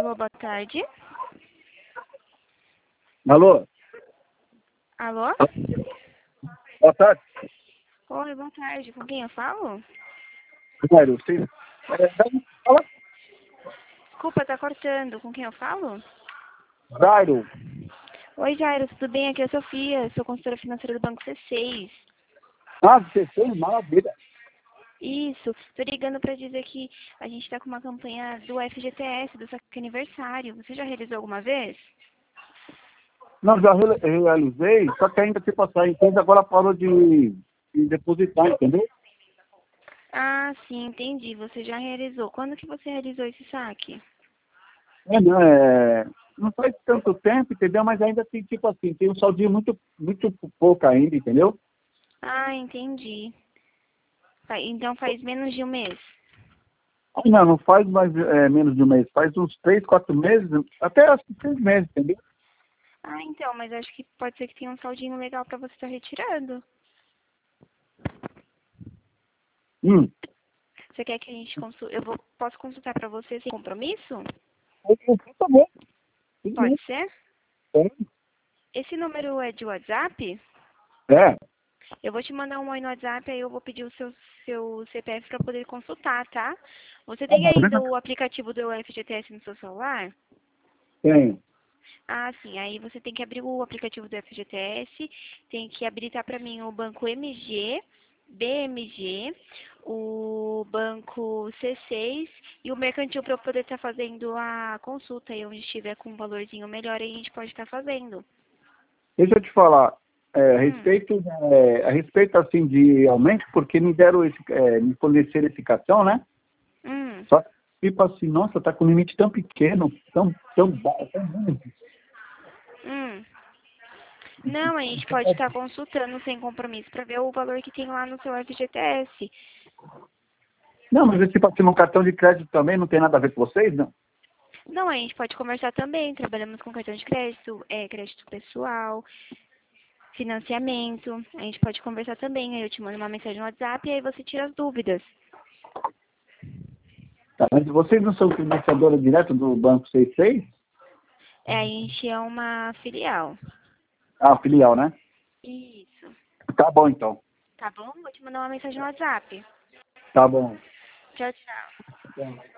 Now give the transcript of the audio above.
Alô, boa tarde. Alô? Alô? Boa tarde. Oi, boa tarde. Com quem eu falo? Jairo, sim. Fala. Desculpa, tá cortando. Com quem eu falo? Jairo. Oi, Jairo, tudo bem? Aqui é a Sofia, sou consultora financeira do Banco C6. Ah, você fez maravilha. Isso, tô ligando pra dizer que a gente tá com uma campanha do FGTS, do saque aniversário. Você já realizou alguma vez? Não, já realizei, só que ainda tipo assim, a empresa agora parou de depositar, entendeu? Ah, sim, entendi. Você já realizou. Quando que você realizou esse saque? Não faz tanto tempo, entendeu? Mas ainda tem tipo assim, tem um saldinho muito pouco ainda, entendeu? Ah, entendi. Então faz menos de um mês. Ah, não faz mais menos de um mês, faz uns 3, 4 meses, até acho que 6 meses, entendeu? Ah, então, mas acho que pode ser que tenha um saldinho legal pra você estar retirando. Hum. Você quer que a gente consulte? Posso consultar pra você sem compromisso? Tá bom. Tudo Pode bem. ser? É. Esse número é de WhatsApp? É. Eu vou te mandar um oi no WhatsApp, aí eu vou pedir o seu CPF pra poder consultar, tá? Você Tá tem bom, ainda né? o aplicativo do FGTS no seu celular? Tem. Ah, sim. Aí você tem que abrir o aplicativo do FGTS, tem que habilitar para mim o banco MG, BMG, o banco C6 e o mercantil para eu poder estar fazendo a consulta aí onde estiver com um valorzinho melhor, aí a gente pode estar fazendo. Deixa eu te falar, Hum, a respeito assim de aumento, porque me deram me forneceram esse cartão, né? hum. Só que tipo assim, nossa, tá com limite tão pequeno, tão baixo, tão ruim. Hum. Não, a gente pode estar consultando sem compromisso para ver o valor que tem lá no seu FGTS. Não, mas tipo assim, no cartão de crédito também não tem nada a ver com vocês, não? Não, a gente pode conversar também. Trabalhamos com cartão de crédito, crédito pessoal, financiamento. A gente pode conversar também. Aí eu te mando uma mensagem no WhatsApp e aí você tira as dúvidas. Tá, mas vocês não são financiadora direto do Banco 66? É, a gente é uma filial. Ah, filial, né? Isso. Tá bom, então. Tá bom? Vou te mandar uma mensagem no WhatsApp. Tá bom. Tchau, tchau. Tá.